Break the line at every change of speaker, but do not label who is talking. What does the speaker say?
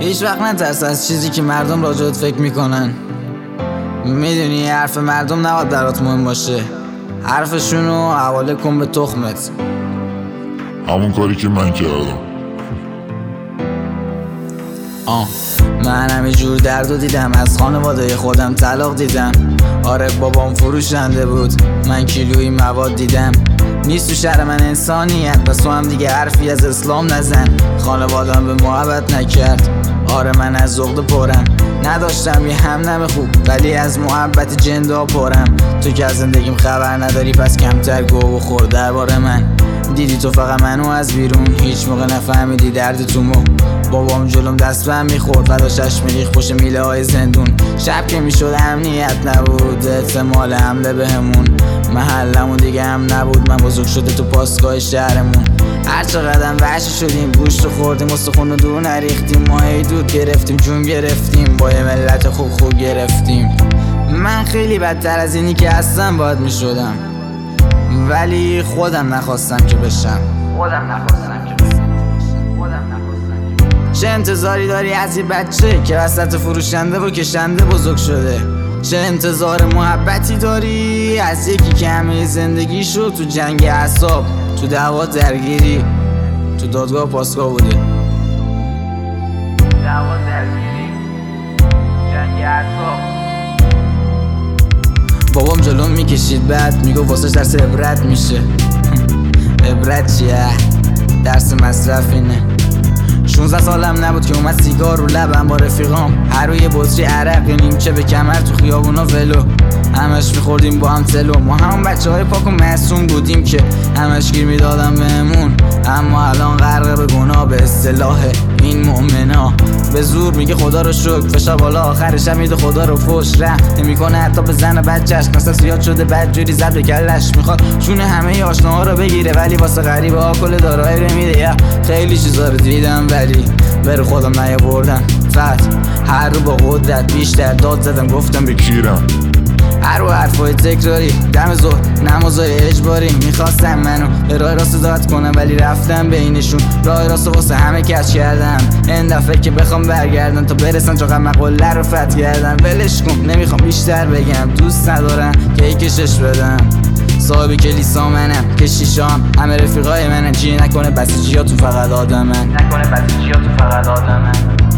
هیچ وقت نترس از چیزی که مردم راجعت فکر میکنن. میدونی حرف مردم نباید برات مهم باشه، حرفشونو حواله کن به تخمت.
همون کاری که من کردم.
من همه جور دردو دیدم، از خانواده خودم طلاق دیدم. آره بابام فروشنده بود، من کیلویی مواد دیدم. نیست تو شهر من انسانیت، پس تو هم دیگه حرفی از اسلام نزن. خانوادم به محبت نکرد، آره من از عقده پرم. نداشتم یه همدم خوب ولی از محبت جندا پرم. تو که از زندگیم خبر نداری پس کمتر گو بخور درباره من. دیدی تو فقط منو از بیرون، هیچ موقع نفهمیدی درد تو مو. بابام جلوم دست بهم میخورد، فدا چشم میریخت پشت میله های زندون. شب که میشد امنیت نبود، احتمال حمله بهمون. محلمون دیگه هم نبود، من بزرگ شده تو پاسگاه شهرمون. هر چقدر وحشی شدیم، گوشت رو خوردیم، استخون رو دور نریختیم. ما هی دود گرفتیم، جون گرفتیم، با یه ملت خوب گرفتیم. من خیلی بدتر از اینی که هستم باید میشدم، ولی خودم نخواستم که بشم. چه انتظاری داری از یه بچه که وسط فروشنده و کشنده بزرگ شده؟ چه انتظار محبتی داری از یکی که همه زندگیشو تو جنگ اعصاب، تو دعوا درگیری، تو دادگاه پاسگاه بوده؟ دعوا درگیری، جنگ اعصاب. بابام جلوم میکشید بعد میگو واسه درس عبرت میشه. عبرت چیه؟ درس مصرف اینه. 16 سالم نبود که اومد سیگار رو لبم با رفیقام، هر روی بطری عرق نیمچه به کمر تو خیابونا ولو. همش میخوردیم با هم تلو، ما همون بچه های پاک و معصوم بودیم که همش گیر میدادم بهمون. اما الان غرق به گناه به اصطلاح این مؤمنا. به زور میگه خدا رو شکر، فشار بالا آخرش هم میده خدا رو فوش. رحم نمیکنه حتی به زن بچهش، مثلا زیاد شده بدجوری زد به کلش. میخواد شونه همه آشناها رو بگیره ولی واسه غریبه ها کل دارایی رو میده. خیلی چیزا رو دیدم ولی بر خودم نیاوردم. فتح هر رو با قدرت بیشتر داد زدم، گفتم بکیرم. هر رو حرفای تکراری دم ظهر نمازای اجباری. میخواستم منو به راه راست داد کنم ولی رفتم بینشون. راه راست واسه همه کش کردم، این دفعه که بخوام برگردن تا برسن چقدر مقاله رو فتح کردم. ولش کن نمیخوام بیشتر بگم، دوست ندارم که ای کشش بدم. صاحب کلیسا منم، کشیشام همه رفیقای منم. چی نکنه بسیجی ها تو فقط آدمن.